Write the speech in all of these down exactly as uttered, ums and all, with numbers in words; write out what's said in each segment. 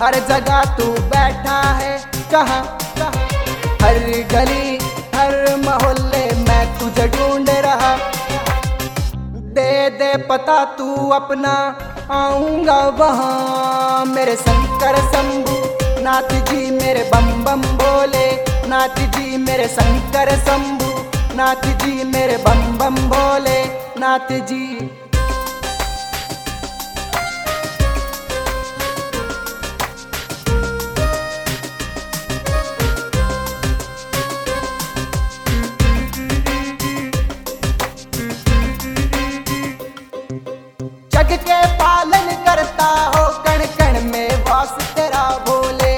हर जगह तू बैठा है, कहाँ कहाँ हर गली हर मोहल्ले में तुझे ढूंढ रहा। दे दे पता तू अपना, आऊंगा वहाँ। मेरे शंकर शंभू नाथ जी मेरे बम बम भोले, नाथ जी मेरे शंकर शंभू नाथ जी मेरे बम बम भोले नाथ जी। जग के पालन करता हो, कण कण में वास तेरा भोले।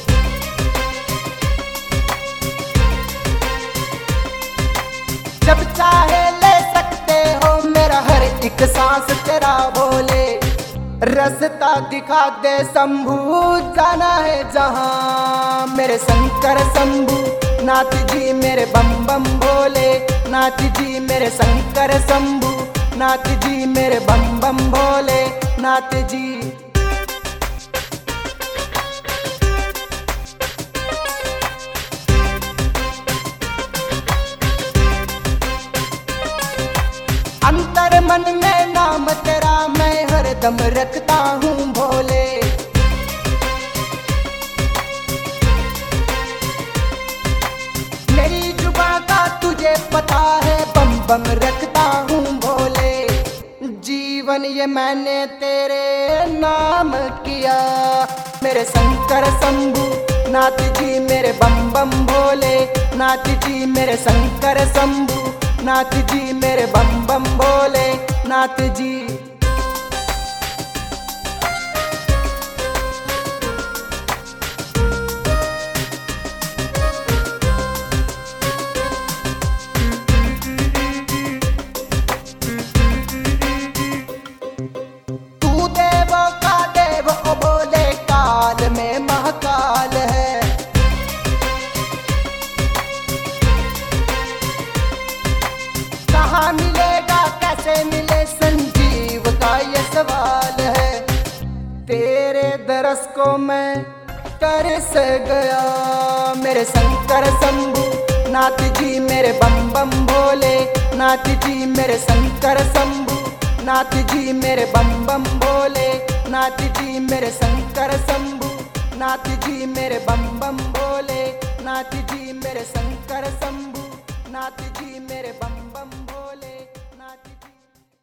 जब चाहे ले सकते हो मेरा हर एक सांस तेरा भोले। रास्ता दिखा दे शंभू, जाना है जहां। मेरे शंकर शंभू नाथ जी मेरे बम बम भोले, नाथ जी मेरे शंकर शंभू नाथ जी मेरे बम बम भोले नाथ जी। अंतर मन में नाम तेरा मैं हरदम रखता हूँ भोले। मेरी जुबां का तुझे पता है, बम बम रखता हूँ भोले। जीवन ये मैंने तेरे नाम किया। मेरे शंकर शंभू नाथ जी मेरे बम बम भोले, नाथ जी मेरे शंकर शंभू नाथ जी मेरे बम बम भोले नाथ जी। तू देवों का देव ओ भोले, काल में महाकाल है। कहाँ मिलेगा कैसे मिले संजीव का ये सवाल है। तेरे दरस को मैं तरस गया। मेरे शंकर शंभू नाथ जी मेरे बम बम भोले, नाथ जी मेरे शंकर शंभू नाथ जी मेरे बम बम भोले, नाथ जी मेरे शंकर शंभू नाथ जी मेरे बम बम भोले, नाथ जी मेरे शंकर शंभू नाथ जी